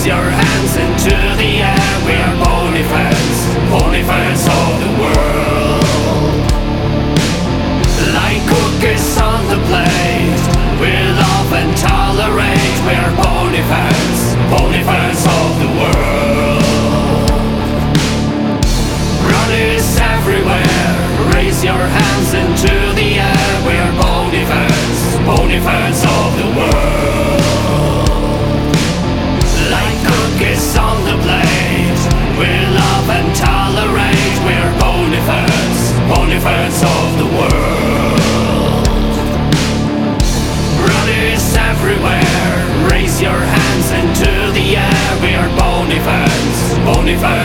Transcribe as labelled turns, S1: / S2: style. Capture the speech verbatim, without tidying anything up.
S1: Raise your hands into the air. We are Bonifants, Bonifants of the world. Like cookies on the plate, we love and tolerate. We are Bonifants, Bonifants of the world. Bronies everywhere, raise your hands into the air. We are Bonifants, Bonifants of the world. Like cookies on the plate, we love and tolerate. We are Bonifants, Bonifants of the world. Bronies everywhere, raise your hands into the air. We are Bonifants, Bonifants